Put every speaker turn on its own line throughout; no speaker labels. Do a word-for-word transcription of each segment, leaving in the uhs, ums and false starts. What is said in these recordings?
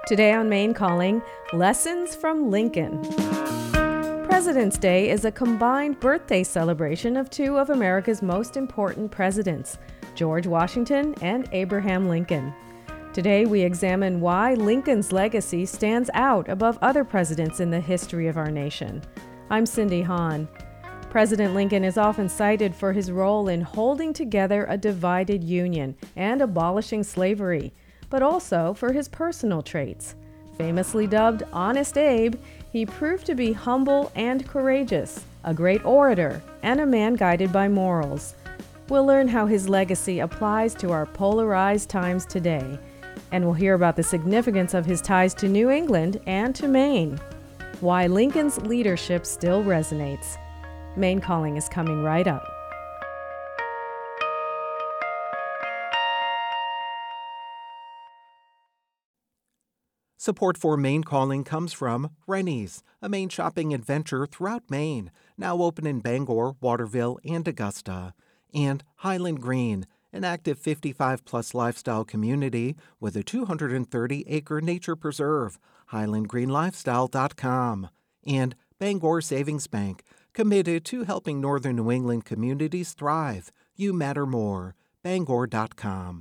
Today on Maine Calling, Lessons from Lincoln. President's Day is a combined birthday celebration of two of America's most important presidents, George Washington and Abraham Lincoln. Today we examine why Lincoln's legacy stands out above other presidents in the history of our nation. I'm Cindy Hahn. President Lincoln is often cited for his role in holding together a divided union and abolishing slavery, but also for his personal traits. Famously dubbed Honest Abe, he proved to be humble and courageous, a great orator, and a man guided by morals. We'll learn how his legacy applies to our polarized times today, and we'll hear about the significance of his ties to New England and to Maine, why Lincoln's leadership still resonates. Maine Calling is coming right up.
Support for Maine Calling comes from Rennie's, a Maine shopping adventure throughout Maine, now open in Bangor, Waterville, and Augusta. And Highland Green, an active fifty-five plus lifestyle community with a two hundred thirty acre nature preserve, highland green lifestyle dot com. And Bangor Savings Bank, committed to helping northern New England communities thrive. You matter more. Bangor dot com.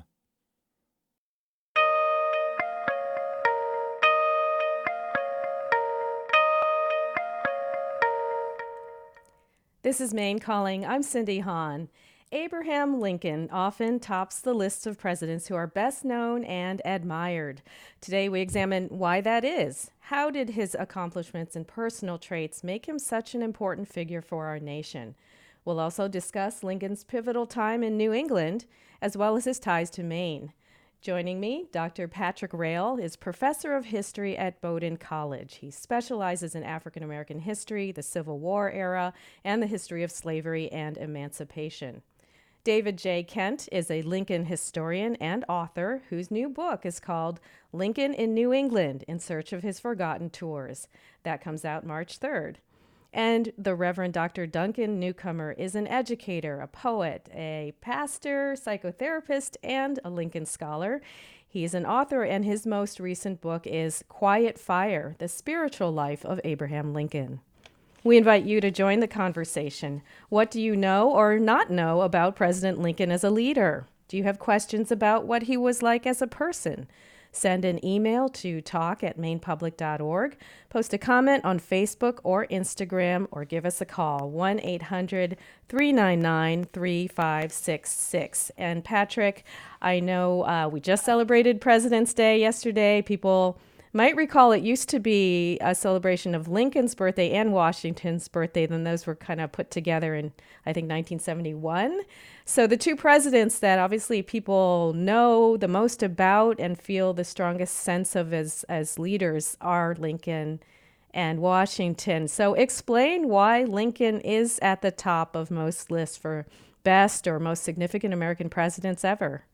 This is Maine Calling. I'm Cindy Hahn. Abraham Lincoln often tops the lists of presidents who are best known and admired. Today we examine why that is. How did his accomplishments and personal traits make him such an important figure for our nation? We'll also discuss Lincoln's pivotal time in New England, as well as his ties to Maine. Joining me, Doctor Patrick Rail is professor of history at Bowdoin College. He specializes in African American history, the Civil War era, and the history of slavery and emancipation. David J. Kent is a Lincoln historian and author whose new book is called Lincoln in New England: In Search of His Forgotten Tours. That comes out March third. And the Reverend Doctor Duncan Newcomer is an educator, a poet, a pastor, psychotherapist, and a Lincoln scholar. He's an author, and his most recent book is Quiet Fire: The Spiritual Life of Abraham Lincoln. We invite you to join the conversation. What do you know or not know about President Lincoln as a leader? Do you have questions about what he was like as a person? Send an email to talk at maine public dot org, post a comment on Facebook or Instagram, or give us a call, one eight hundred three nine nine three five six six. And Patrick, I know uh, we just celebrated President's Day yesterday. People might recall it used to be a celebration of Lincoln's birthday and Washington's birthday. Then those were kind of put together in, I think, nineteen seventy-one. So the two presidents that obviously people know the most about and feel the strongest sense of as, as leaders are Lincoln and Washington. So explain why Lincoln is at the top of most lists for best or most significant American presidents ever.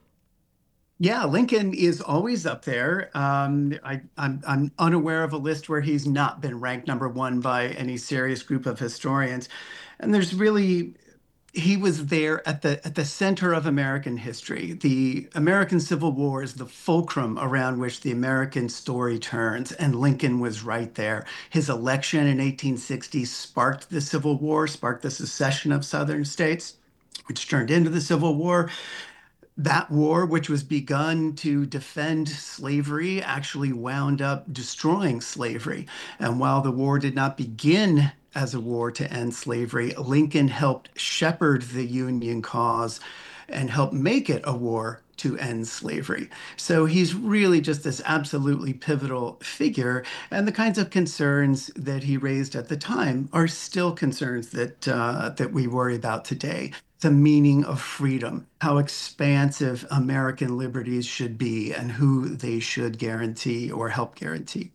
Yeah, Lincoln is always up there. Um, I, I'm, I'm unaware of a list where he's not been ranked number one by any serious group of historians. And there's really, he was there at the at the center of American history. The American Civil War is the fulcrum around which the American story turns, and Lincoln was right there. His election in eighteen sixty sparked the Civil War, sparked the secession of Southern states, which turned into the Civil War. That war, which was begun to defend slavery, actually wound up destroying slavery. And while the war did not begin as a war to end slavery, Lincoln helped shepherd the Union cause and helped make it a war to end slavery. So he's really just this absolutely pivotal figure. And the kinds of concerns that he raised at the time are still concerns that uh, that we worry about today. The meaning of freedom, how expansive American liberties should be, and who they should guarantee or help guarantee.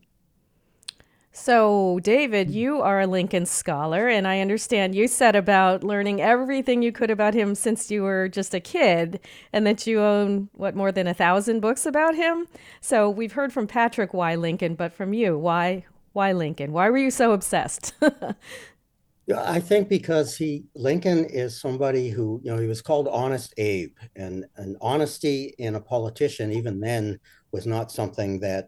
So, David, you are a Lincoln scholar, and I understand you set about learning everything you could about him since you were just a kid, and that you own, what, more than a thousand books about him? So we've heard from Patrick why Lincoln, but from you, why why Lincoln? Why were you so obsessed?
Yeah, I think because he Lincoln is somebody who, you know, he was called Honest Abe, and and honesty in a politician even then was not something that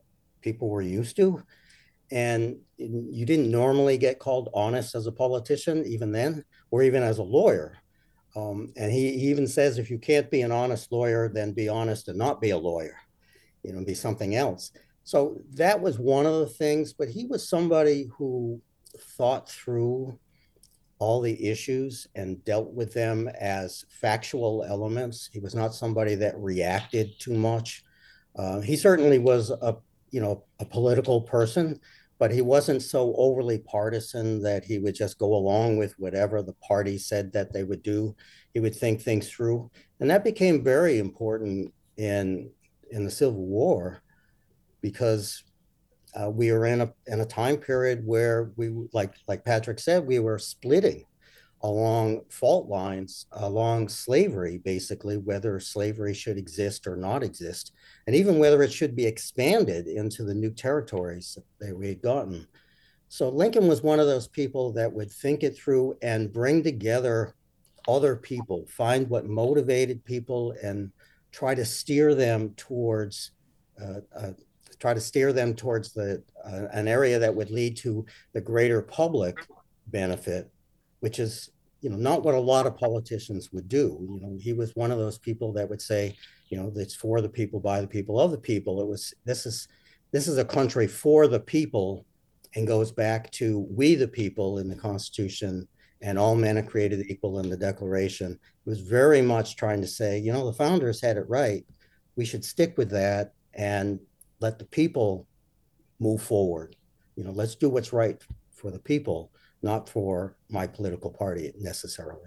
people were used to. And you didn't normally get called honest as a politician, even then, or even as a lawyer. Um, and he, he even says, if you can't be an honest lawyer, then be honest and not be a lawyer, you know, be something else. So that was one of the things, but he was somebody who thought through all the issues and dealt with them as factual elements. He was not somebody that reacted too much. Uh, he certainly was a, you know, a political person, but he wasn't so overly partisan that he would just go along with whatever the party said that they would do. He would think things through. And that became very important in, in the Civil War, because uh, we were in a, in a time period where we, like, like Patrick said, we were splitting along fault lines, along slavery, basically, whether slavery should exist or not exist, and even whether it should be expanded into the new territories that we had gotten. So Lincoln was one of those people that would think it through and bring together other people, find what motivated people and try to steer them towards, uh, uh, try to steer them towards the uh, an area that would lead to the greater public benefit, which is, you know, not what a lot of politicians would do. You know, he was one of those people that would say, you know, it's for the people, by the people, of the people. It was, this is, this is a country for the people, and goes back to we the people in the Constitution, and all men are created equal in the Declaration. It was very much trying to say, you know, the founders had it right. We should stick with that and let the people move forward. You know, let's do what's right for the people, not for my political party necessarily.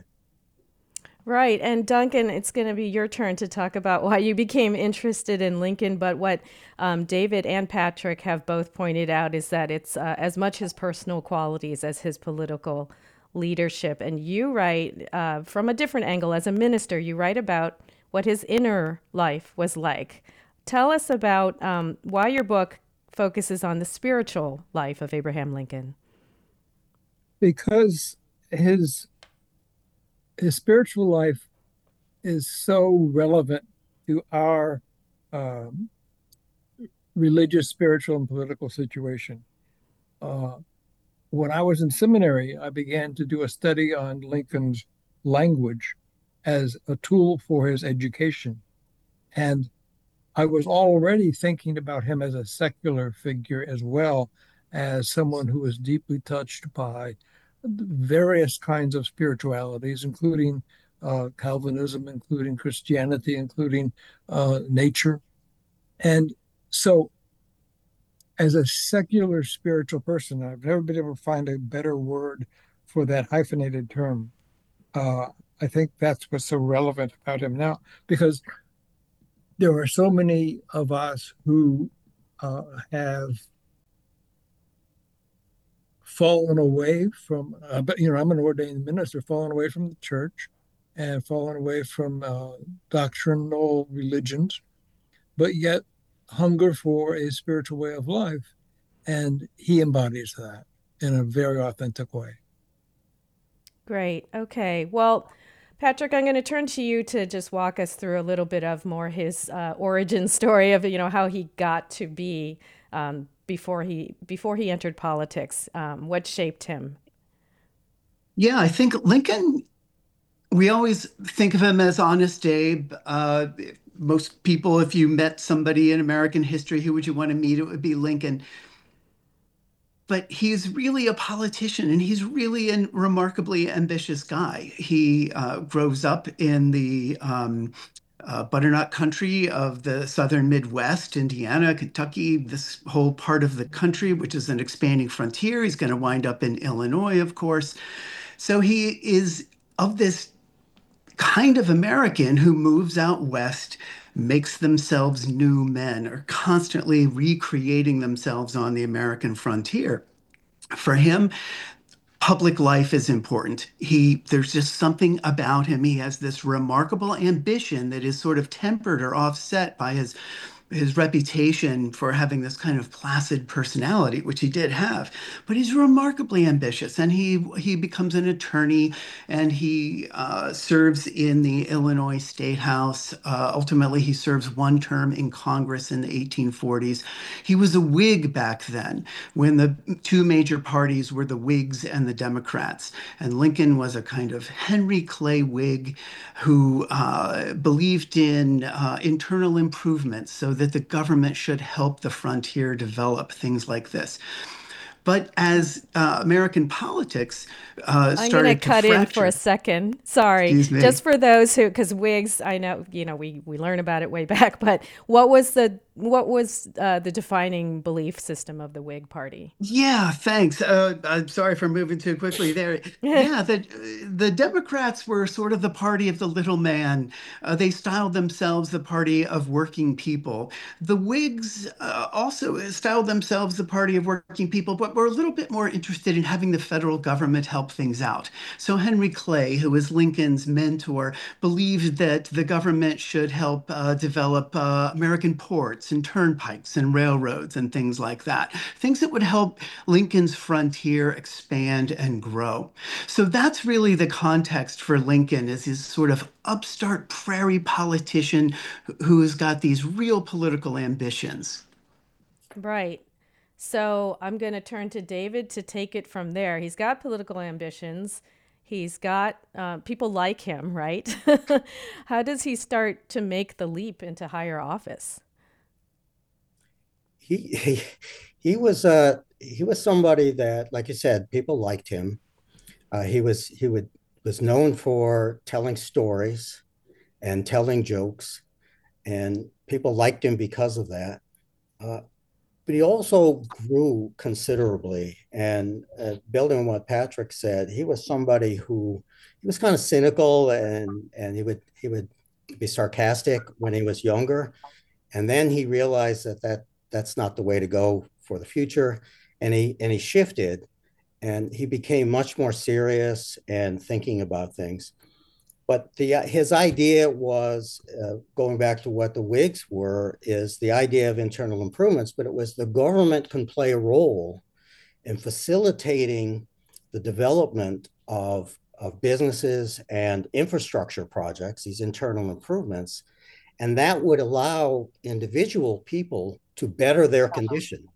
Right. And Duncan, it's going to be your turn to talk about why you became interested in Lincoln. But what um, David and Patrick have both pointed out is that it's uh, as much his personal qualities as his political leadership. And you write uh, from a different angle as a minister. You write about what his inner life was like. Tell us about um, why your book focuses on the spiritual life of Abraham Lincoln.
Because his his spiritual life is so relevant to our um, religious, spiritual, and political situation. Uh, when I was in seminary, I began to do a study on Lincoln's language as a tool for his education. And I was already thinking about him as a secular figure, as well as someone who was deeply touched by various kinds of spiritualities, including uh, Calvinism, including Christianity, including uh, nature. And so as a secular spiritual person, I've never been able to find a better word for that hyphenated term. Uh, I think that's what's so relevant about him now, because there are so many of us who uh, have fallen away from, uh, but you know, I'm an ordained minister, fallen away from the church and fallen away from uh, doctrinal religions, but yet hunger for a spiritual way of life. And he embodies that in a very authentic way.
Great. Okay. Well, Patrick, I'm going to turn to you to just walk us through a little bit of more his uh, origin story of, you know, how he got to be um, before he before he entered politics. Um, what shaped him?
Yeah, I think Lincoln, we always think of him as Honest Abe. Uh, most people, if you met somebody in American history, who would you want to meet? It would be Lincoln. But he's really a politician, and he's really a remarkably ambitious guy. He uh, grows up in the um, uh, butternut country of the southern Midwest, Indiana, Kentucky, this whole part of the country, which is an expanding frontier. He's going to wind up in Illinois, of course. So he is of this kind of American who moves out west, makes themselves new men, are constantly recreating themselves on the American frontier. For him, public life is important. He, there's just something about him. He has this remarkable ambition that is sort of tempered or offset by his his reputation for having this kind of placid personality, which he did have, but he's remarkably ambitious, and he he becomes an attorney, and he uh, serves in the Illinois State House. Uh, ultimately, he serves one term in Congress in the eighteen forties. He was a Whig back then, when the two major parties were the Whigs and the Democrats, and Lincoln was a kind of Henry Clay Whig who uh, believed in uh, internal improvements so that the government should help the frontier develop things like this. But as uh, American politics uh,
I'm going to
started to
cut in for
fracture,
a second. Sorry.
excuse me.
Just for those who, because Whigs, I know, you know, we, we learn about it way back, but what was the what was uh, the defining belief system of the Whig Party?
Yeah, thanks. Uh, I'm sorry for moving too quickly there. Yeah, the the Democrats were sort of the party of the little man. Uh, they styled themselves the party of working people. The Whigs uh, also styled themselves the party of working people, but were a little bit more interested in having the federal government help things out. So Henry Clay, who was Lincoln's mentor, believed that the government should help uh, develop uh, American ports and turnpikes and railroads and things like that. Things that would help Lincoln's frontier expand and grow. So that's really the context for Lincoln, as his sort of upstart prairie politician who's got these real political ambitions.
Right. So I'm going to turn to David to take it from there. He's got political ambitions. He's got uh, people like him, right? How does he start to make the leap into higher office?
He he, he was uh he was somebody that, like you said, people liked him. Uh, he was he would was known for telling stories and telling jokes, and people liked him because of that. Uh, but he also grew considerably. And uh, building on what Patrick said, he was somebody who he was kind of cynical, and and he would he would be sarcastic when he was younger, and then he realized that that that's not the way to go for the future, and he and he shifted, and he became much more serious and thinking about things. But the his idea was, uh, going back to what the Whigs were, is the idea of internal improvements, but it was the government can play a role in facilitating the development of, of businesses and infrastructure projects, these internal improvements, and that would allow individual people to better their condition.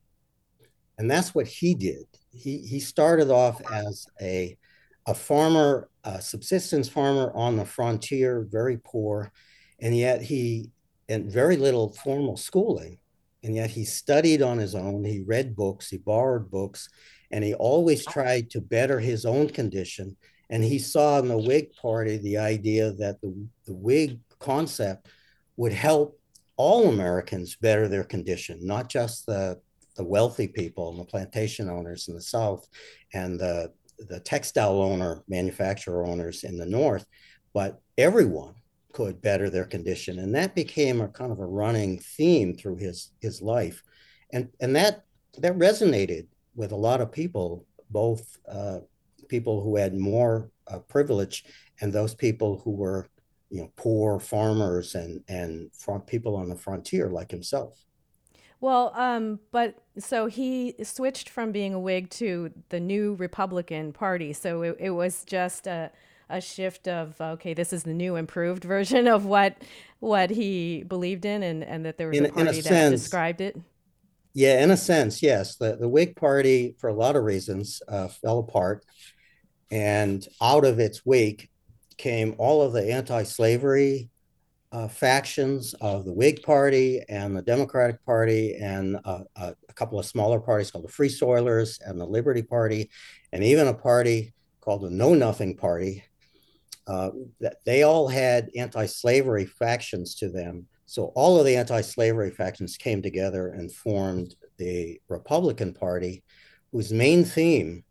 And that's what he did. He, he started off as a, a farmer, a subsistence farmer on the frontier, very poor, and yet he, and very little formal schooling, and yet he studied on his own. He read books, he borrowed books, and he always tried to better his own condition. And he saw in the Whig Party the idea that the, the Whig concept would help all Americans better their condition, not just the, the wealthy people and the plantation owners in the South and the, the textile owner, manufacturer owners in the North, but everyone could better their condition. And that became a kind of a running theme through his, his life. And, and that, that resonated with a lot of people, both uh, people who had more uh, privilege and those people who were, you know, poor farmers and, and front people on the frontier like himself.
Well, um, but so he switched from being a Whig to the new Republican Party. So it, it was just a, a shift of, okay, this is the new improved version of what what he believed in, and, and that there was
In,
a
in a
party that
sense,
described it.
yeah, in a sense, yes. The, the Whig Party, for a lot of reasons, uh, fell apart. And out of its wake came all of the anti-slavery uh, factions of the Whig Party and the Democratic Party, and uh, a, a couple of smaller parties called the Free Soilers and the Liberty Party, and even a party called the Know Nothing Party. Uh, that they all had anti-slavery factions to them. So all of the anti-slavery factions came together and formed the Republican Party, whose main theme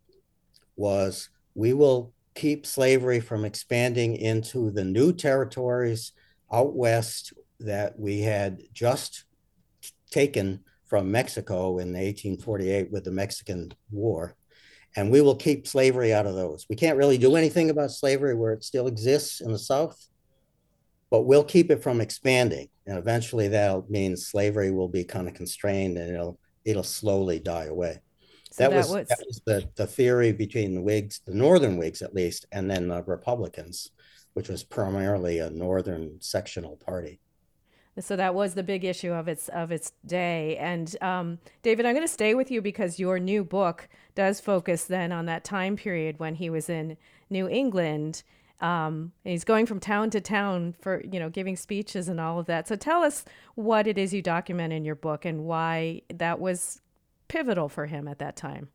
was, we will keep slavery from expanding into the new territories out west that we had just taken from Mexico in eighteen forty-eight with the Mexican War. And we will keep slavery out of those. We can't really do anything about slavery where it still exists in the South, but we'll keep it from expanding. And eventually that'll mean slavery will be kind of constrained and it'll it'll slowly die away.
So
That
that
was
was
that was the, the theory between the Whigs, the Northern Whigs at least, and then the Republicans, which was primarily a Northern sectional party.
so that was the big issue of its of its day. And um, David, I'm going to stay with you because your new book does focus then on that time period when he was in New England. Um, and he's going from town to town for, you know, giving speeches and all of that. So tell us what it is you document in your book and why that was pivotal for him at that time.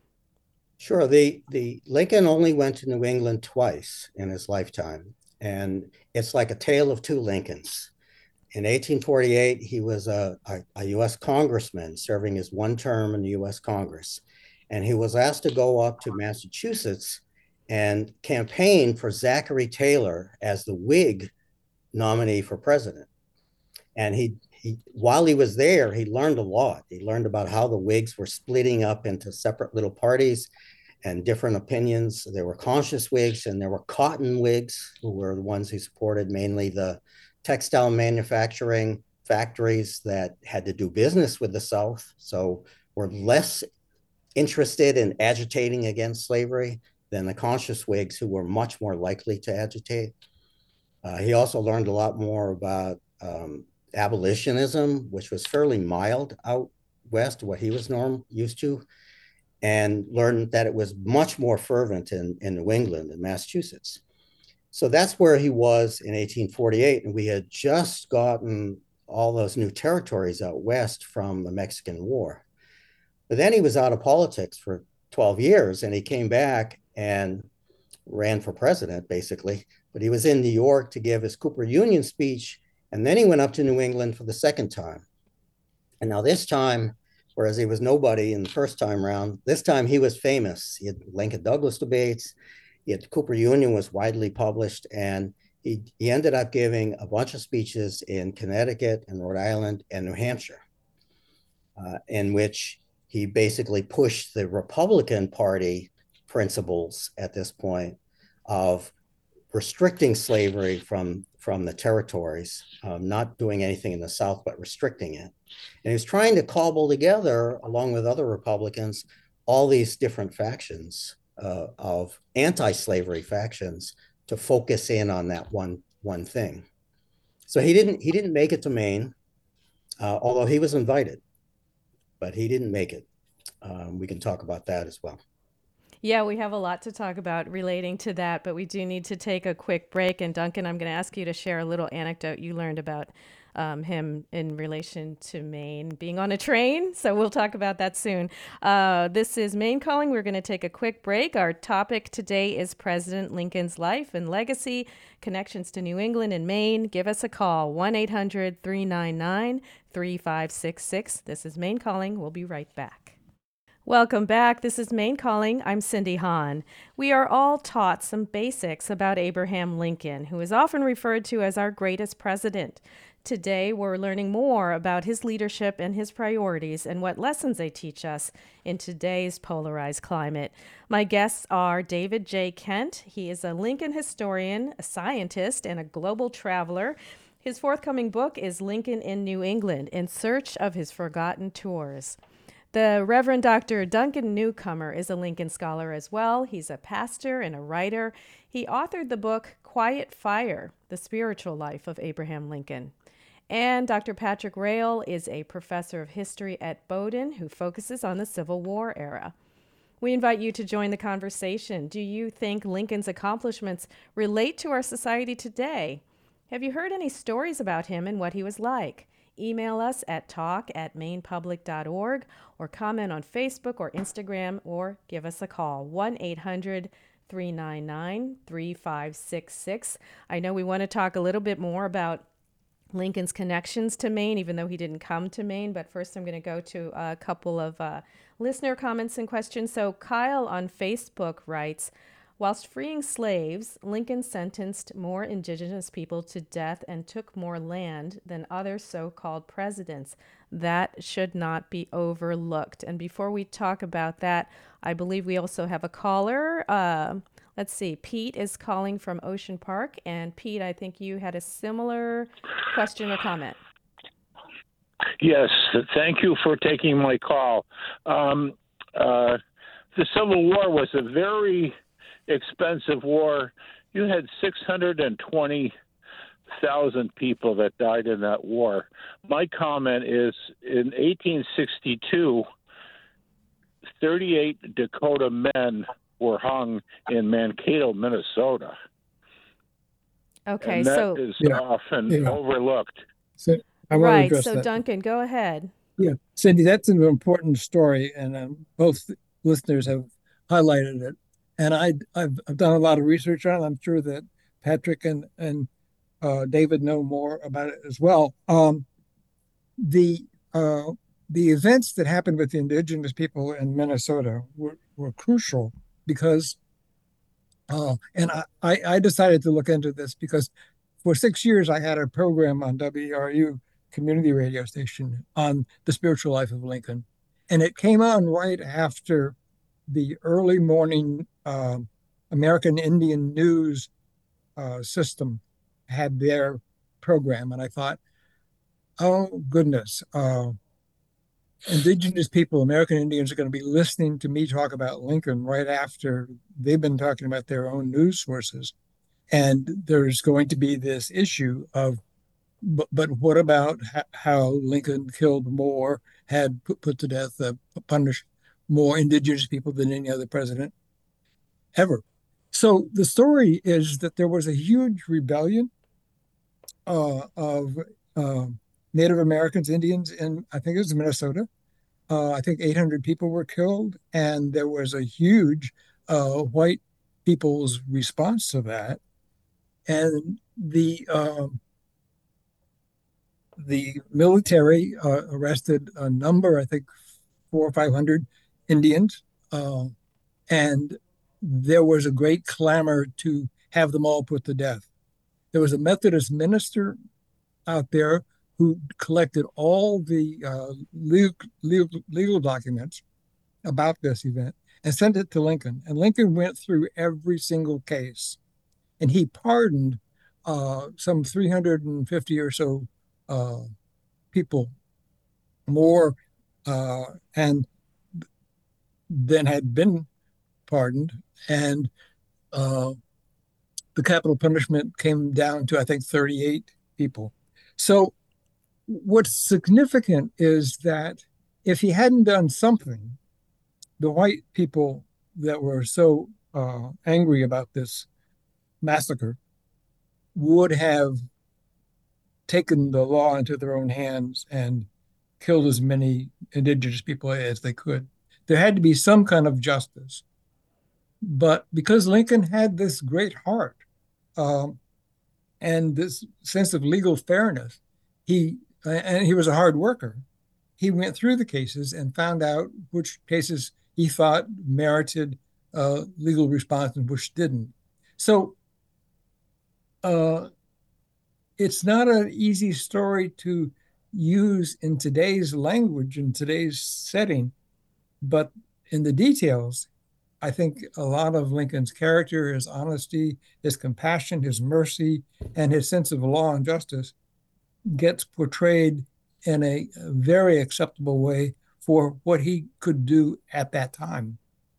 Sure. The the Lincoln only went to New England twice in his lifetime, and it's like a tale of two Lincolns. In eighteen forty-eight, he was a, a, a U S congressman serving his one term in the U S Congress. And he was asked to go up to Massachusetts and campaign for Zachary Taylor as the Whig nominee for president. And he, he, while he was there, he learned a lot. He learned about how the Whigs were splitting up into separate little parties and different opinions. There were conscious Whigs and there were cotton Whigs, who were the ones who supported mainly the textile manufacturing factories that had to do business with the South, so were less interested in agitating against slavery than the conscious Whigs, who were much more likely to agitate. Uh, he also learned a lot more about um, abolitionism, which was fairly mild out west, what he was norm used to, and learned that it was much more fervent in, in New England and Massachusetts. So that's where he was in eighteen forty-eight. And we had just gotten all those new territories out west from the Mexican War. But then he was out of politics for twelve years and he came back and ran for president, basically. But he was in New York to give his Cooper Union speech. And then he went up to New England for the second time. And now this time, whereas he was nobody in the first time round, this time he was famous. He had Lincoln Douglas debates. Yet Cooper Union was widely published, and he, he ended up giving a bunch of speeches in Connecticut and Rhode Island and New Hampshire, uh, in which he basically pushed the Republican Party principles at this point of restricting slavery from, from the territories, um, not doing anything in the South, but restricting it. And he was trying to cobble together, along with other Republicans, all these different factions Uh, of anti-slavery factions to focus in on that one one thing. So he didn't he didn't make it to Maine, uh, although he was invited, but he didn't make it. Um, we can talk about that as well.
Yeah, we have a lot to talk about relating to that, but we do need to take a quick break. And Duncan, I'm going to ask you to share a little anecdote you learned about um, him in relation to Maine being on a train. So we'll talk about that soon. Uh, this is Maine Calling. We're going to take a quick break. Our topic today is President Lincoln's life and legacy, connections to New England and Maine. Give us a call, one eight hundred, three nine nine, three five six six. This is Maine Calling. We'll be right back. Welcome back. This is Maine Calling. I'm Cindy Hahn. We are all taught some basics about Abraham Lincoln, who is often referred to as our greatest president. Today, we're learning more about his leadership and his priorities and what lessons they teach us in today's polarized climate. My guests are David J. Kent. He is a Lincoln historian, a scientist, and a global traveler. His forthcoming book is Lincoln in New England, In Search of His Forgotten Tours. The Reverend Doctor Duncan Newcomer is a Lincoln scholar as well. He's a pastor and a writer. He authored the book Quiet Fire, The Spiritual Life of Abraham Lincoln. And Doctor Patrick Rail is a professor of history at Bowdoin who focuses on the Civil War era. We invite you to join the conversation. Do you think Lincoln's accomplishments relate to our society today? Have you heard any stories about him and what he was like? Email us at talk at maine public dot org or comment on Facebook or Instagram or give us a call, one eight hundred, three nine nine, three five six six. I know we want to talk a little bit more about Lincoln's connections to Maine, even though he didn't come to Maine. But first, I'm going to go to a couple of uh, listener comments and questions. So Kyle on Facebook writes, whilst freeing slaves, Lincoln sentenced more indigenous people to death and took more land than other so-called presidents. That should not be overlooked. And before we talk about that, I believe we also have a caller. Uh, Let's see. Pete is calling from Ocean Park. And Pete, I think you had a similar question or comment.
Yes, thank you for taking my call. Um, uh, the Civil War was a very expensive war. You had six hundred twenty thousand people that died in that war. My comment is, in eighteen sixty-two, thirty-eight Dakota men were hung in Mankato, Minnesota.
Okay,
and that
so
is
Yeah,
often
yeah.
overlooked.
So I want to
right.
address
So
that.
Duncan, go ahead.
Yeah, Cindy, that's an important story, and um, both listeners have highlighted it. And I, I've, I've done a lot of research on it. I'm sure that Patrick and and uh, David know more about it as well. Um, the uh, the events that happened with the indigenous people in Minnesota were, were crucial because, uh, and I, I I decided to look into this because for six years I had a program on W E R U community radio station on the spiritual life of Lincoln, and it came on right after the early morning uh, American Indian News uh, system had their program, and I thought, oh goodness, uh, indigenous people, American Indians, are going to be listening to me talk about Lincoln right after they've been talking about their own news sources, and there's going to be this issue of, but, but what about how Lincoln killed more, had put, put to death, uh, punished more indigenous people than any other president ever? So the story is that there was a huge rebellion uh, of uh, Native Americans, Indians in, I think it was Minnesota. Uh, I think eight hundred people were killed, and there was a huge uh, white people's response to that. And the uh, the military uh, arrested a number, I think four or five hundred Indians, uh, and there was a great clamor to have them all put to death. There was a Methodist minister out there who collected all the uh, legal, legal, legal documents about this event and sent it to Lincoln. And Lincoln went through every single case, and he pardoned uh, some three hundred fifty or so uh, people more uh, and than had been pardoned. And uh, the capital punishment came down to, I think, thirty-eight people. So what's significant is that if he hadn't done something, the white people that were so uh, angry about this massacre would have taken the law into their own hands and killed as many indigenous people as they could. There had to be some kind of justice. But because Lincoln had this great heart um, and this sense of legal fairness, he and he was a hard worker. He went through the cases and found out which cases he thought merited uh, legal response and which didn't. So uh, it's not an easy story to use in today's language, in today's setting, but in the details, I think a lot of Lincoln's character, his honesty, his compassion, his mercy, and his sense of law and justice gets portrayed in a very acceptable way for what he could do at that time.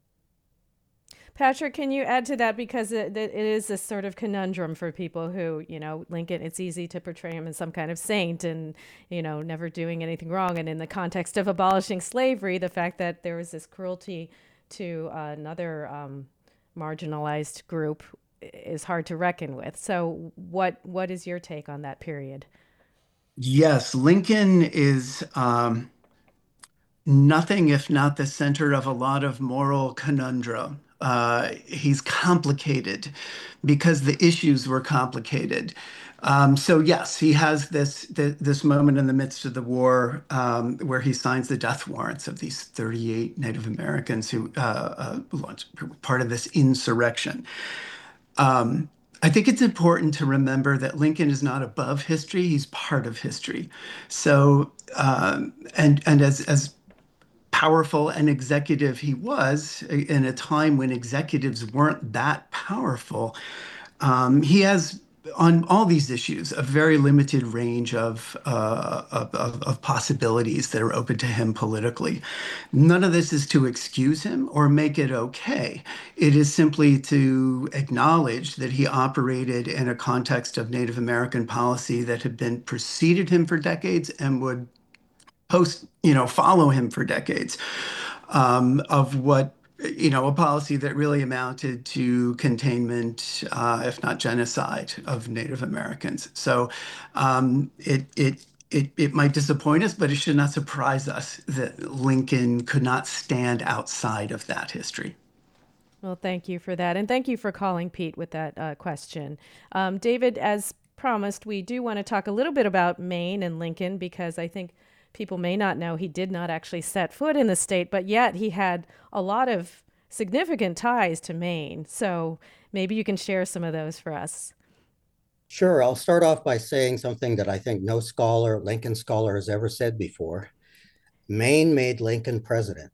Patrick, can you add to that? Because it, it is this sort of conundrum for people who, you know, Lincoln, it's easy to portray him as some kind of saint and, you know, never doing anything wrong. And in the context of abolishing slavery, the fact that there was this cruelty to uh, another um, marginalized group is hard to reckon with. So what what is your take on that period?
Yes, Lincoln is um, nothing if not the center of a lot of moral conundrum. Uh, he's complicated because the issues were complicated. Um, so yes, he has this th this moment in the midst of the war um, where he signs the death warrants of these thirty-eight Native Americans who uh, uh, launched part of this insurrection. Um, I think it's important to remember that Lincoln is not above history; he's part of history. So, um, and and as as powerful an executive he was in a time when executives weren't that powerful, um, he has on all these issues a very limited range of, uh, of, of, of possibilities that are open to him politically. None of this is to excuse him or make it okay. It is simply to acknowledge that he operated in a context of Native American policy that had been preceded him for decades and would post, you know, follow him for decades, um, of what, you know, a policy that really amounted to containment, uh, if not genocide, of Native Americans. So um, it it it it might disappoint us, but it should not surprise us that Lincoln could not stand outside of that history.
Well, thank you for that. And thank you for calling, Pete, with that uh, question. Um, David, as promised, we do want to talk a little bit about Maine and Lincoln, because I think people may not know he did not actually set foot in the state, but yet he had a lot of significant ties to Maine. So maybe you can share some of those for us.
Sure. I'll start off by saying something that I think no scholar, Lincoln scholar, has ever said before. Maine made Lincoln president.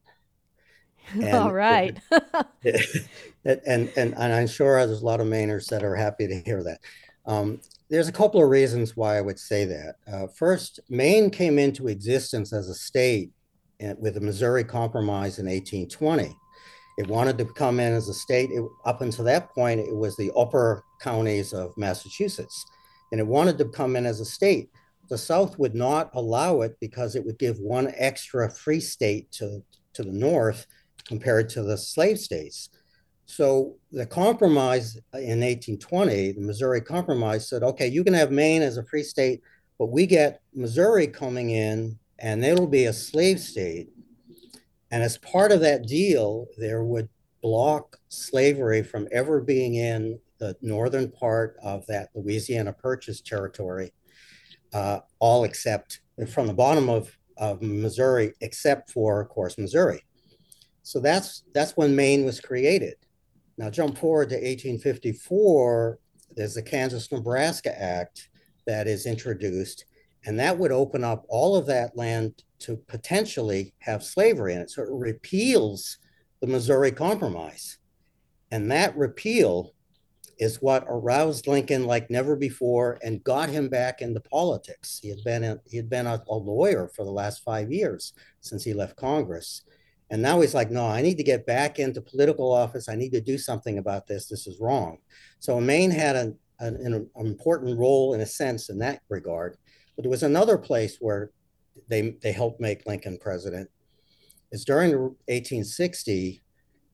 And all right.
It, and, and, and I'm sure there's a lot of Mainers that are happy to hear that. Um, there's a couple of reasons why I would say that. Uh, first, Maine came into existence as a state with the Missouri Compromise in eighteen twenty. It wanted to come in as a state. It, up until that point, it was the upper counties of Massachusetts, and it wanted to come in as a state. The South would not allow it because it would give one extra free state to, to the north compared to the slave states. So the compromise in eighteen twenty, the Missouri Compromise, said, okay, you can have Maine as a free state, but we get Missouri coming in and it'll be a slave state. And as part of that deal, there would block slavery from ever being in the northern part of that Louisiana Purchase territory, uh, all except from the bottom of, of Missouri, except for, of course, Missouri. So that's that's when Maine was created. Now jump forward to eighteen fifty-four, there's the Kansas-Nebraska Act that is introduced, and that would open up all of that land to potentially have slavery in it. So it repeals the Missouri Compromise. And that repeal is what aroused Lincoln like never before and got him back into politics. He had been a, he had been a, a lawyer for the last five years since he left Congress. And now he's like, no, I need to get back into political office. I need to do something about this. This is wrong. So Maine had an, an, an important role in a sense in that regard. But there was another place where they, they helped make Lincoln president. Is during eighteen sixty,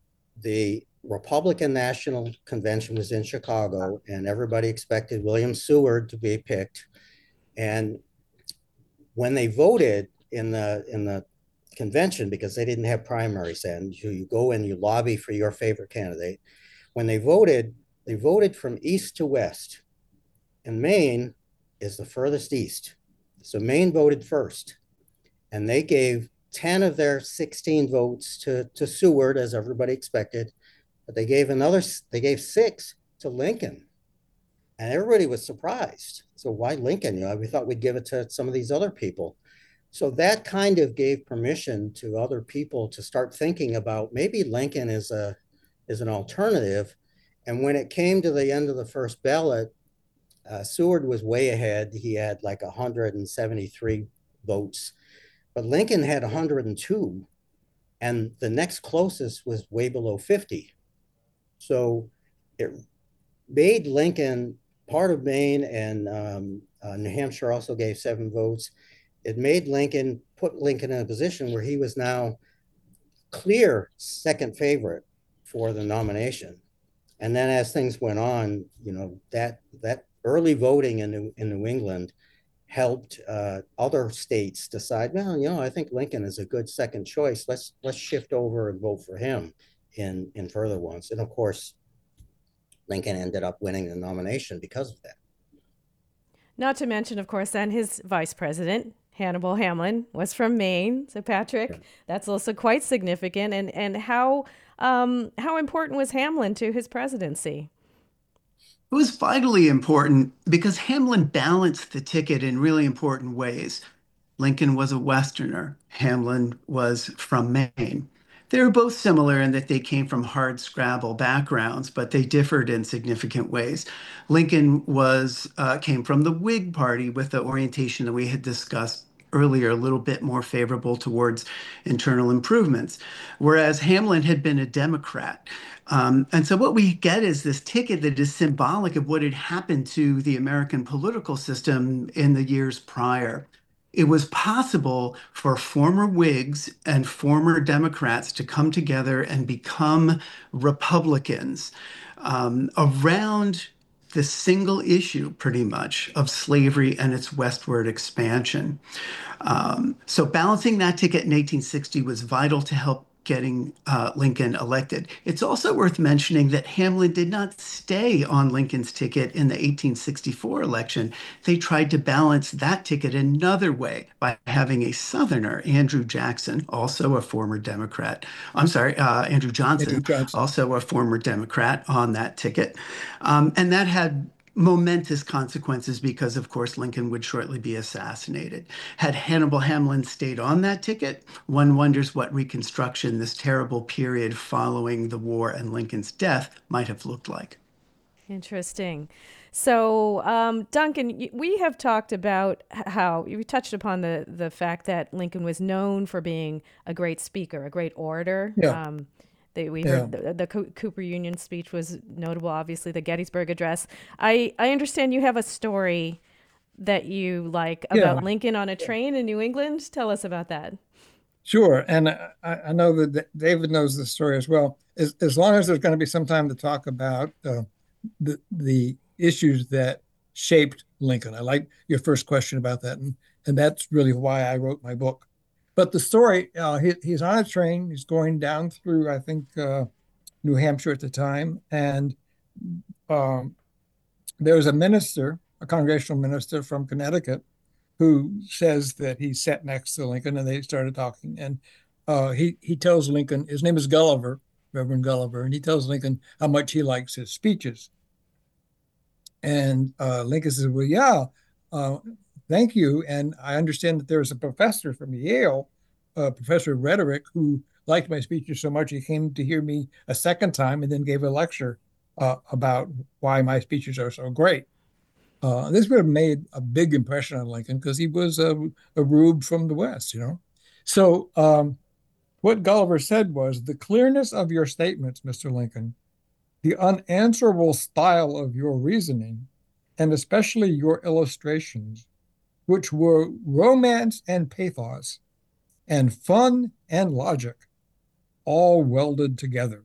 the Republican National Convention was in Chicago, and everybody expected William Seward to be picked. And when they voted in the in the convention, because they didn't have primaries then, you, you go and you lobby for your favorite candidate. When they voted, they voted from east to west, and Maine is the furthest east. So Maine voted first, and they gave ten of their sixteen votes to, to Seward, as everybody expected, but they gave another, they gave six to Lincoln, and everybody was surprised. So why Lincoln? You know, we thought we'd give it to some of these other people. So that kind of gave permission to other people to start thinking about maybe Lincoln is a is an alternative. And when it came to the end of the first ballot, uh, Seward was way ahead. He had like one hundred seventy-three votes, but Lincoln had one hundred two, and the next closest was way below fifty. So it made Lincoln part of Maine, and um, uh, New Hampshire also gave seven votes. It made Lincoln, put Lincoln in a position where he was now clear second favorite for the nomination. And then as things went on, you know, that that early voting in New, in New England helped uh, other states decide, well, you know, I think Lincoln is a good second choice. Let's let's shift over and vote for him in, in further ones. And of course, Lincoln ended up winning the nomination because of that.
Not to mention, of course, then his vice president, Hannibal Hamlin, was from Maine. So, Patrick, yeah. That's also quite significant. And and how um, how important was Hamlin to his presidency?
It was vitally important because Hamlin balanced the ticket in really important ways. Lincoln was a Westerner. Hamlin was from Maine. They were both similar in that they came from hard scrabble backgrounds, but they differed in significant ways. Lincoln was uh, came from the Whig Party with the orientation that we had discussed earlier, a little bit more favorable towards internal improvements, whereas Hamlin had been a Democrat. Um, and so what we get is this ticket that is symbolic of what had happened to the American political system in the years prior. It was possible for former Whigs and former Democrats to come together and become Republicans um, around the single issue, pretty much, of slavery and its westward expansion. Um, so balancing that ticket in eighteen sixty was vital to help getting uh, Lincoln elected. It's also worth mentioning that Hamlin did not stay on Lincoln's ticket in the eighteen sixty-four election. They tried to balance that ticket another way by having a Southerner, Andrew Jackson, also a former Democrat. I'm sorry, uh, Andrew Johnson,
Andrew Johnson,
also a former Democrat on that ticket. Um, and that had momentous consequences because, of course, Lincoln would shortly be assassinated. Had Hannibal Hamlin stayed on that ticket, one wonders what Reconstruction, this terrible period following the war and Lincoln's death, might have looked like.
Interesting. So, um, Duncan, we have talked about how you touched upon the the fact that Lincoln was known for being a great speaker, a great orator.
Yeah.
Um, They, we
Yeah.
heard the, the Cooper Union speech was notable, obviously, the Gettysburg Address. I, I understand you have a story that you like about
Yeah.
Lincoln on a train in New England. Tell us about that.
Sure. And I, I know that David knows the story as well. As, as long as there's going to be some time to talk about uh, the, the issues that shaped Lincoln. I like your first question about that. And, and that's really why I wrote my book. But the story, uh, he, he's on a train. He's going down through, I think, uh, New Hampshire at the time. And um, there's a minister, a congregational minister from Connecticut, who says that he sat next to Lincoln and they started talking. And uh, he, he tells Lincoln, his name is Gulliver, Reverend Gulliver, and he tells Lincoln how much he likes his speeches. And uh, Lincoln says, well, yeah, uh, thank you. And I understand that there's a professor from Yale, a professor of rhetoric, who liked my speeches so much he came to hear me a second time and then gave a lecture uh, about why my speeches are so great. Uh, this would have made a big impression on Lincoln because he was a, a rube from the West, you know. So um, what Gulliver said was, the clearness of your statements, Mister Lincoln, the unanswerable style of your reasoning, and especially your illustrations, which were romance and pathos, and fun and logic, all welded together.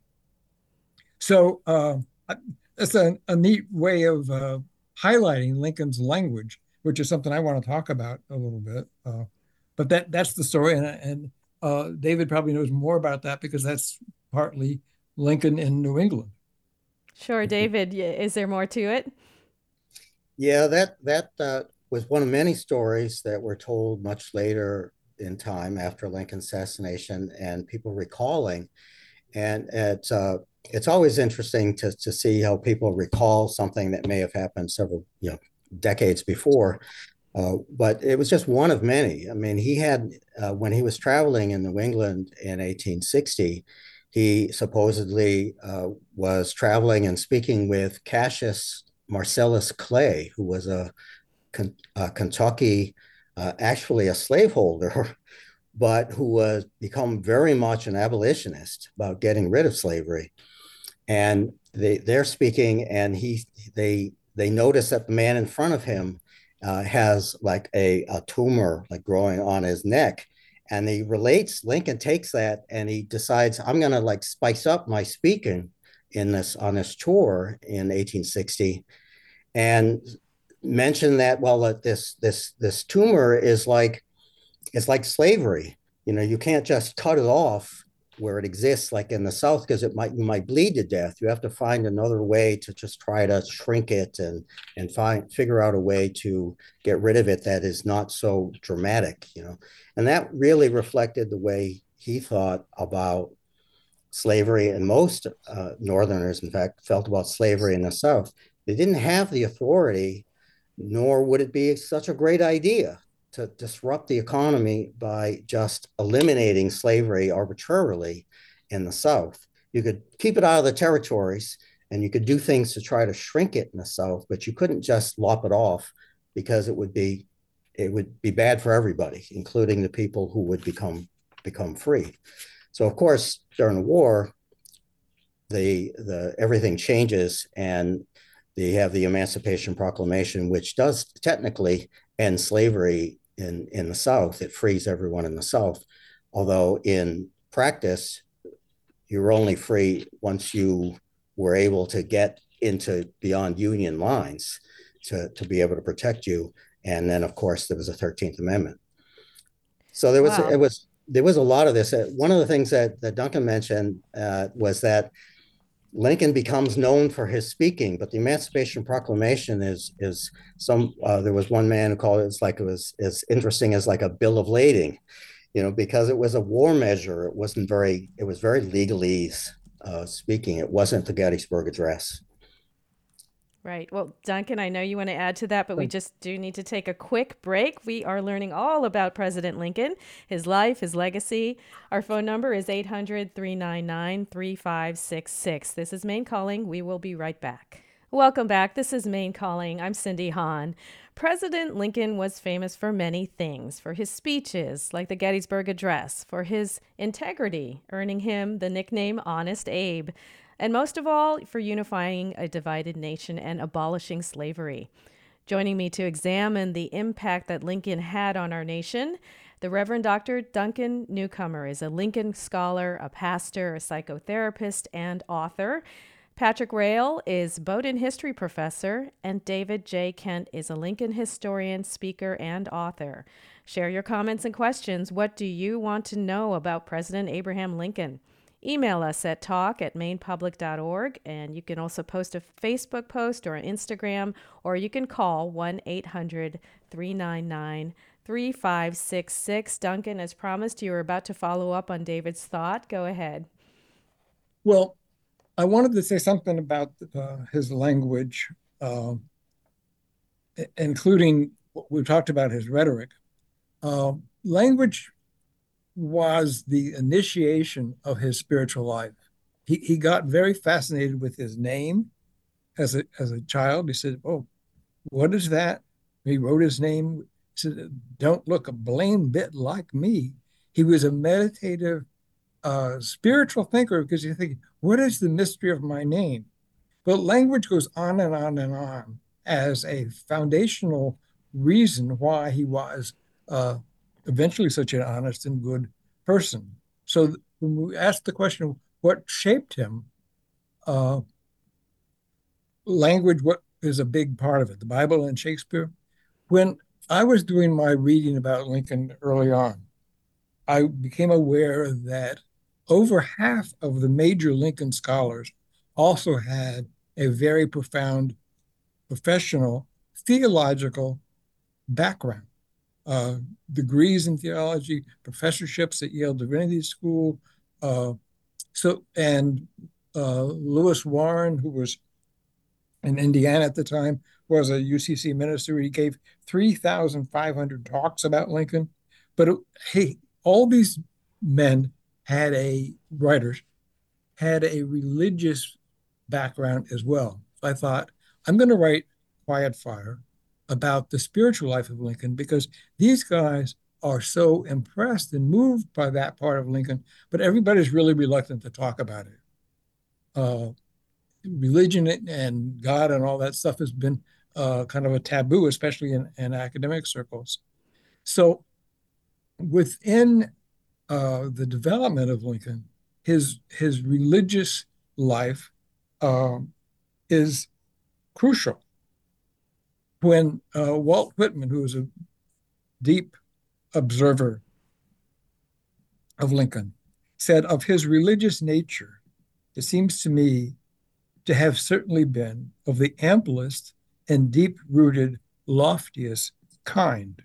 So uh, that's a, a neat way of uh, highlighting Lincoln's language, which is something I want to talk about a little bit. Uh, but that that's the story, and, and uh, David probably knows more about that because that's partly Lincoln in New England.
Sure, David, is there more to it?
Yeah, that that uh, was one of many stories that were told much later in time after Lincoln's assassination, and people recalling. And it's uh, it's always interesting to to see how people recall something that may have happened several you know decades before. Uh, but it was just one of many. I mean, he had uh, when he was traveling in New England in eighteen sixty, he supposedly uh, was traveling and speaking with Cassius Marcellus Clay, who was a, a Kentucky, uh, actually a slaveholder, but who was become very much an abolitionist about getting rid of slavery. And they they're speaking, and he they they notice that the man in front of him uh, has like a, a tumor like growing on his neck. And he relates, Lincoln takes that and he decides, I'm going to like spice up my speaking in this on this tour in eighteen sixty, and mention that, well, that this this this tumor is like it's like slavery. You know, you can't just cut it off where it exists, like in the South, because it might you might bleed to death. You have to find another way to just try to shrink it and and find figure out a way to get rid of it that is not so dramatic. You know, and that really reflected the way he thought about slavery, and most uh, Northerners, in fact, felt about slavery in the South. They didn't have the authority, nor would it be such a great idea to disrupt the economy by just eliminating slavery arbitrarily in the South. You could keep it out of the territories and you could do things to try to shrink it in the South, but you couldn't just lop it off because it would be it would be bad for everybody, including the people who would become become free. So of course, during the war, the the everything changes and they have the Emancipation Proclamation, which does technically end slavery in, in the South. It frees everyone in the South. Although in practice, you were only free once you were able to get into beyond Union lines to, to be able to protect you. And then, of course, there was a thirteenth Amendment. So there was, wow. it was, there was a lot of this. One of the things that, that Duncan mentioned uh, was that Lincoln becomes known for his speaking, but the Emancipation Proclamation is is some. Uh, there was one man who called it, it's like it was as interesting as like a bill of lading, you know, because it was a war measure. It wasn't very. It was very legalese uh, speaking. It wasn't the Gettysburg Address.
Right. Well, Duncan, I know you want to add to that, but we just do need to take a quick break. We are learning all about President Lincoln, his life, his legacy. Our phone number is eight hundred, three nine nine, three five six six. This is Maine Calling. We will be right back. Welcome back. This is Maine Calling. I'm Cindy Hahn. President Lincoln was famous for many things, for his speeches, like the Gettysburg Address, for his integrity, earning him the nickname Honest Abe, and most of all, for unifying a divided nation and abolishing slavery. Joining me to examine the impact that Lincoln had on our nation, the Reverend Doctor Duncan Newcomer is a Lincoln scholar, a pastor, a psychotherapist, and author. Patrick Rail is Bowdoin history professor, and David J. Kent is a Lincoln historian, speaker, and author. Share your comments and questions. What do you want to know about President Abraham Lincoln? Email us at talk at maine public dot org, and you can also post a Facebook post or an Instagram, or you can call one eight hundred, three nine nine, three five six six. Duncan, as promised, you were about to follow up on David's thought. Go ahead.
Well, I wanted to say something about uh, his language, uh, including what we've talked about, his rhetoric. Uh, language was the initiation of his spiritual life. He he got very fascinated with his name as a as a child. He said, "Oh, what is that?" He wrote his name. He said, "Don't look a blame bit like me." He was a meditative, uh, spiritual thinker because you think, "What is the mystery of my name?" But language goes on and on and on as a foundational reason why he was uh, eventually such an honest and good person. So when we ask the question, what shaped him, uh, language what is a big part of it, the Bible and Shakespeare. When I was doing my reading about Lincoln early on, I became aware that over half of the major Lincoln scholars also had a very profound professional theological background. Uh, degrees in theology, professorships at Yale Divinity School. Uh, so, and uh, Lewis Warren, who was in Indiana at the time, was a U C C minister. He gave three thousand five hundred talks about Lincoln. But it, hey, all these men had a, writers, had a religious background as well. So I thought, I'm going to write Quiet Fire about the spiritual life of Lincoln, because these guys are so impressed and moved by that part of Lincoln, but everybody's really reluctant to talk about it. Uh, religion and God and all that stuff has been uh, kind of a taboo, especially in, in academic circles. So within uh, the development of Lincoln, his, his religious life uh, is crucial. When uh, Walt Whitman, who was a deep observer of Lincoln, said of his religious nature, it seems to me to have certainly been of the amplest and deep-rooted, loftiest kind.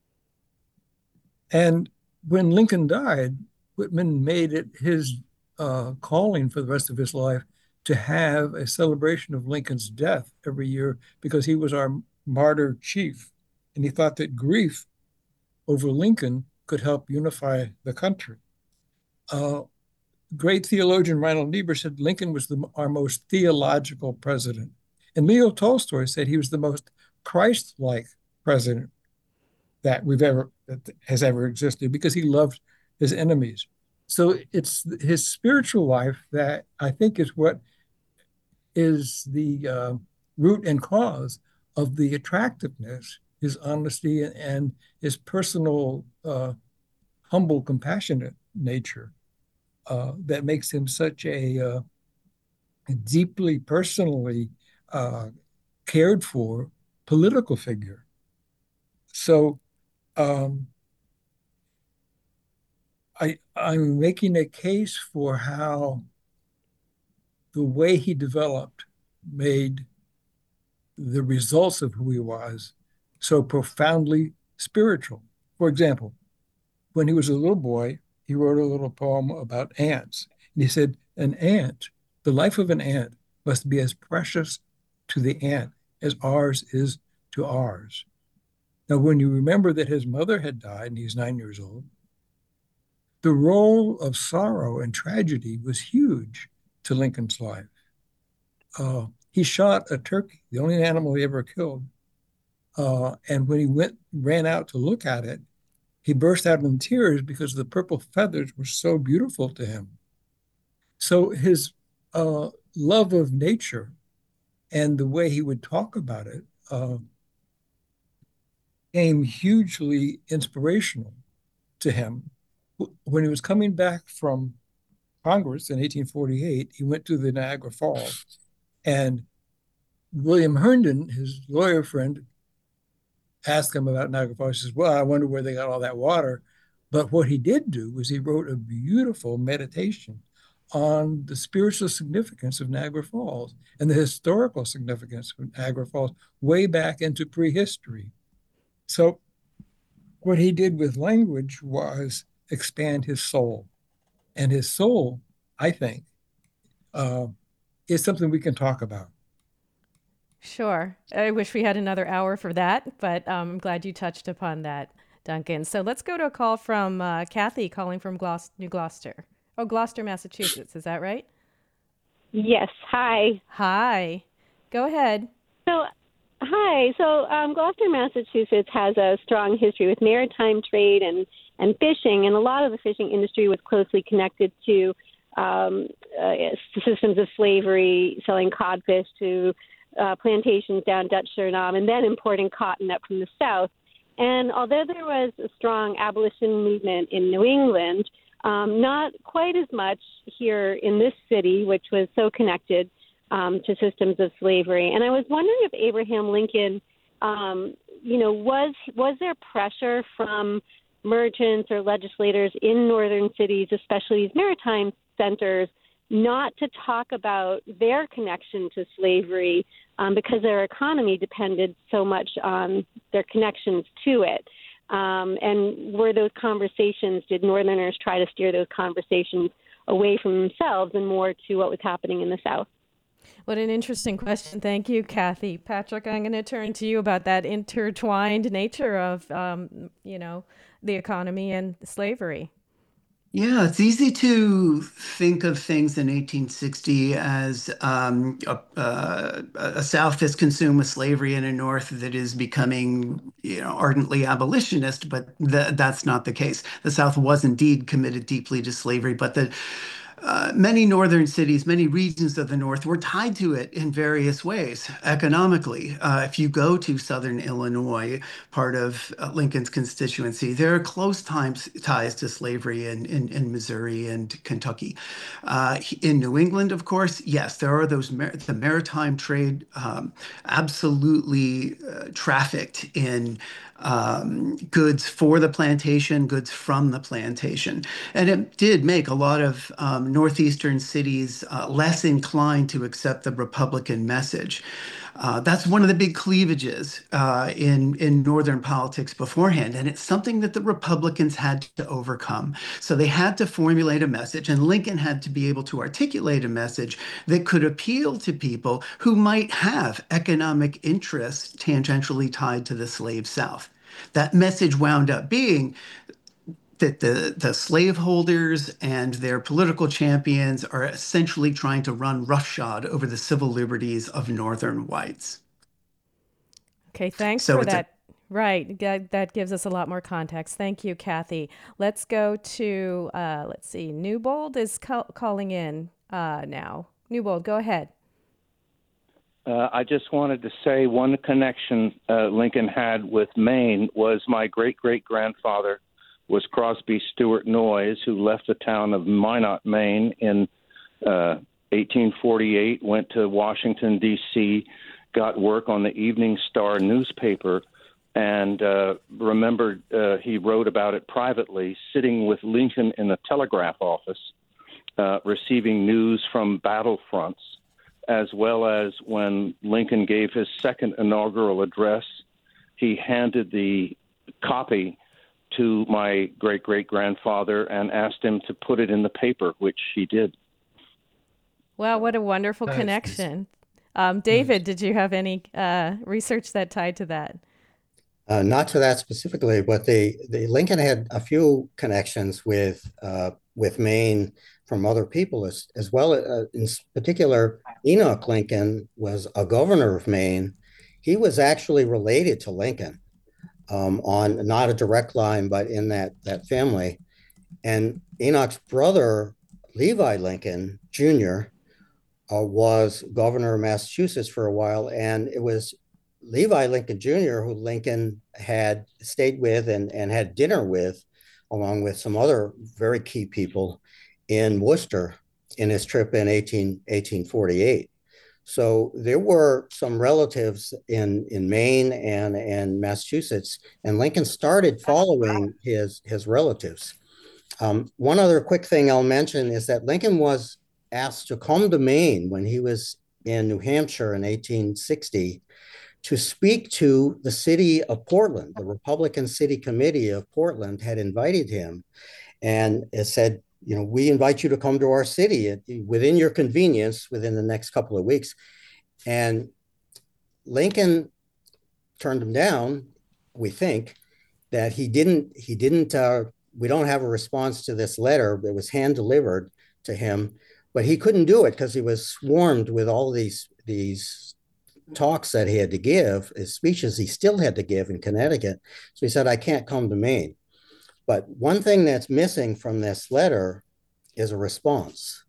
And when Lincoln died, Whitman made it his uh, calling for the rest of his life to have a celebration of Lincoln's death every year, because he was our martyr chief. And he thought that grief over Lincoln could help unify the country. Uh, great theologian Reinhold Niebuhr said Lincoln was the, our most theological president. And Leo Tolstoy said he was the most Christ-like president that we've ever that has ever existed because he loved his enemies. So it's his spiritual life that I think is what is the uh, root and cause of the attractiveness, his honesty, and, and his personal, uh, humble, compassionate nature uh, that makes him such a, uh, a deeply personally uh, cared for political figure. So um, I, I'm making a case for how the way he developed made the results of who he was so profoundly spiritual. For example, when he was a little boy, he wrote a little poem about ants. And he said, an ant, the life of an ant must be as precious to the ant as ours is to ours. Now, when you remember that his mother had died and he's nine years old, the role of sorrow and tragedy was huge to Lincoln's life. Uh, he shot a turkey, the only animal he ever killed. Uh, and when he went, ran out to look at it, he burst out in tears because the purple feathers were so beautiful to him. So his uh, love of nature and the way he would talk about it uh, became hugely inspirational to him. When he was coming back from Congress in eighteen forty-eight, he went to the Niagara Falls, and William Herndon, his lawyer friend, asked him about Niagara Falls. He says, well, I wonder where they got all that water. But what he did do was he wrote a beautiful meditation on the spiritual significance of Niagara Falls and the historical significance of Niagara Falls way back into prehistory. So what he did with language was expand his soul. And his soul, I think, uh, is something we can talk about.
Sure. I wish we had another hour for that, but um, I'm glad you touched upon that, Duncan. So let's go to a call from uh, Kathy calling from Glos- New Gloucester. Oh, Gloucester, Massachusetts. Is that right?
Yes. Hi.
Hi. Go ahead.
So, hi. So um, Gloucester, Massachusetts has a strong history with maritime trade and, and fishing, and a lot of the fishing industry was closely connected to um, uh, systems of slavery, selling codfish to Uh, plantations down Dutch Suriname, and then importing cotton up from the south. And although there was a strong abolition movement in New England, um, not quite as much here in this city, which was so connected um, to systems of slavery. And I was wondering if Abraham Lincoln, um, you know, was was there pressure from merchants or legislators in northern cities, especially these maritime centers, not to talk about their connection to slavery um, because their economy depended so much on their connections to it. Um, and were those conversations, did Northerners try to steer those conversations away from themselves and more to what was happening in the South?
What an interesting question. Thank you, Kathy. Patrick, I'm going to turn to you about that intertwined nature of, um, you know, the economy and slavery.
Yeah, it's easy to think of things in eighteen sixty as um, a, uh, a South that's consumed with slavery and a North that is becoming, you know, ardently abolitionist, but th- that's not the case. The South was indeed committed deeply to slavery, but the Uh, many northern cities, many regions of the North were tied to it in various ways economically. Uh, if you go to southern Illinois, part of uh, Lincoln's constituency, there are close ties, ties to slavery in, in, in Missouri and Kentucky. Uh, in New England, of course, yes, there are those, mar- the maritime trade um, absolutely uh, trafficked in Um, goods for the plantation, goods from the plantation. And it did make a lot of um, northeastern cities uh, less inclined to accept the Republican message. Uh, that's one of the big cleavages uh, in, in northern politics beforehand. And it's something that the Republicans had to overcome. So they had to formulate a message, and Lincoln had to be able to articulate a message that could appeal to people who might have economic interests tangentially tied to the slave South. That message wound up being that the, the slaveholders and their political champions are essentially trying to run roughshod over the civil liberties of Northern whites.
Okay, thanks
So
for
it's a-
that. Right, that that gives us a lot more context. Thank you, Kathy. Let's go to, uh, let's see, Newbold is call- calling in uh, now. Newbold, go ahead.
Uh, I just wanted to say one connection uh, Lincoln had with Maine was my great-great-grandfather was Crosby Stewart Noyes, who left the town of Minot, Maine in uh, eighteen forty-eight, went to Washington, D C, got work on the Evening Star newspaper, and uh, remembered uh, he wrote about it privately, sitting with Lincoln in the telegraph office, uh, receiving news from battlefronts, as well as when Lincoln gave his second inaugural address, he handed the copy to my great-great-grandfather and asked him to put it in the paper, which he did.
Wow, what a wonderful
Nice.
connection. Um, David, did you have any uh, research that tied to that?
Uh, not to that specifically, but the, the Lincoln had a few connections with uh, with Maine from other people as, as well. Uh, in particular, Enoch Lincoln was a governor of Maine. He was actually related to Lincoln um, on not a direct line, but in that that family. And Enoch's brother, Levi Lincoln Junior, uh, was governor of Massachusetts for a while, and it was Levi Lincoln Junior, who Lincoln had stayed with and, and had dinner with, along with some other very key people in Worcester in his trip in eighteen forty-eight. So there were some relatives in, in Maine and, and Massachusetts, and Lincoln started following his, his relatives. Um, one other quick thing I'll mention is that Lincoln was asked to come to Maine when he was in New Hampshire in eighteen sixty to speak to the city of Portland. The Republican City Committee of Portland had invited him and it said, you know, we invite you to come to our city within your convenience within the next couple of weeks. And Lincoln turned him down. We think that he didn't, he didn't, uh, we don't have a response to this letter that was hand delivered to him, but he couldn't do it because he was swarmed with all these, these talks that he had to give, his speeches he still had to give in Connecticut. So he said, I can't come to Maine. But one thing that's missing from this letter is a response.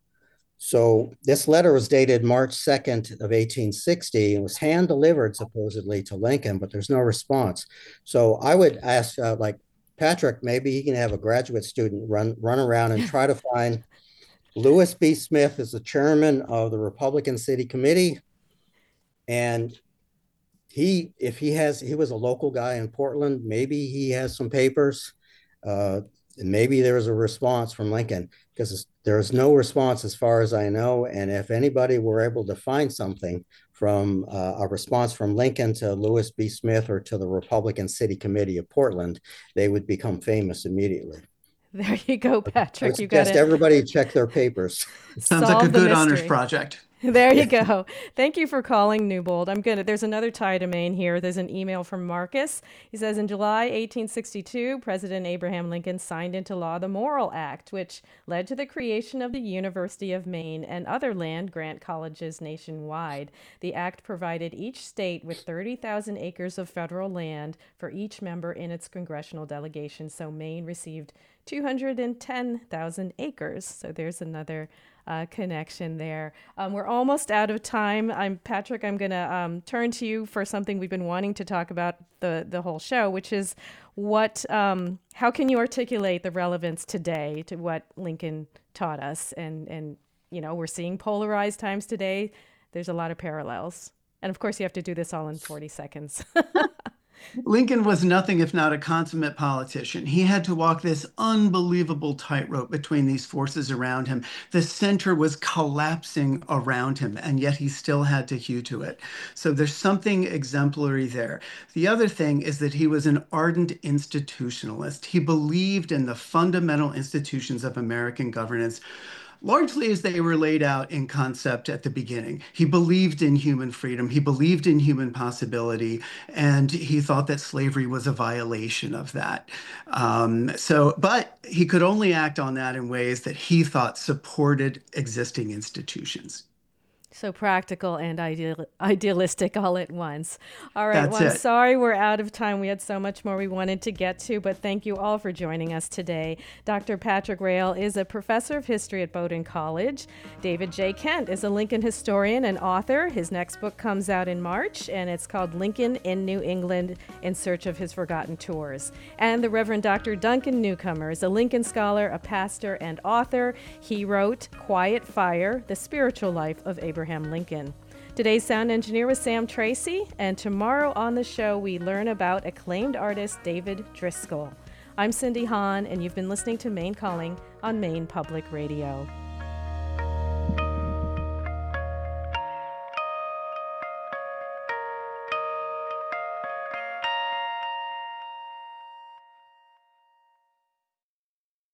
So this letter was dated March second of eighteen sixty and was hand delivered supposedly to Lincoln, but there's no response. So I would ask uh, like Patrick, maybe he can have a graduate student run, run around and try to find Lewis B. Smith is the chairman of the Republican City Committee. And he, if he has, he was a local guy in Portland, maybe he has some papers, uh, and maybe there was a response from Lincoln, because there is no response as far as I know. And if anybody were able to find something from uh, a response from Lincoln to Lewis B. Smith or to the Republican City Committee of Portland, they would become famous immediately.
There you go, Patrick.
I
You got
suggest
it.
everybody check their papers.
Sounds like a good honors project.
There you go. Thank you for calling, Newbold. I'm good. There's another tie to Maine here. There's an email from Marcus. He says, in July eighteen sixty-two, President Abraham Lincoln signed into law the Morrill Act, which led to the creation of the University of Maine and other land-grant colleges nationwide. The act provided each state with thirty thousand acres of federal land for each member in its congressional delegation. So Maine received two hundred ten thousand acres. So there's another Uh, connection there. Um, we're almost out of time. I'm Patrick. I'm going to um, turn to you for something we've been wanting to talk about the the whole show, which is what. Um, how can you articulate the relevance today to what Lincoln taught us? And and you know, we're seeing polarized times today. There's a lot of parallels, and of course, you have to do this all in forty seconds.
Lincoln was nothing if not a consummate politician. He had to walk this unbelievable tightrope between these forces around him. The center was collapsing around him, and yet he still had to hew to it. So there's something exemplary there. The other thing is that he was an ardent institutionalist. He believed in the fundamental institutions of American governance largely as they were laid out in concept at the beginning. He believed in human freedom, he believed in human possibility, and he thought that slavery was a violation of that. Um, so, but he could only act on that in ways that he thought supported existing institutions.
So practical and ideal, idealistic all at once. All right.
That's
Well, I'm
it.
sorry we're out of time. We had so much more we wanted to get to, but thank you all for joining us today. Doctor Patrick Rail is a professor of history at Bowdoin College. David J. Kent is a Lincoln historian and author. His next book comes out in March, and it's called Lincoln in New England: In Search of His Forgotten Tours. And the Reverend Doctor Duncan Newcomer is a Lincoln scholar, a pastor, and author. He wrote Quiet Fire: The Spiritual Life of Abraham Lincoln. Today's sound engineer was Sam Tracy, and tomorrow on the show we learn about acclaimed artist David Driscoll. I'm Cindy Hahn, and you've been listening to Maine Calling on Maine Public Radio.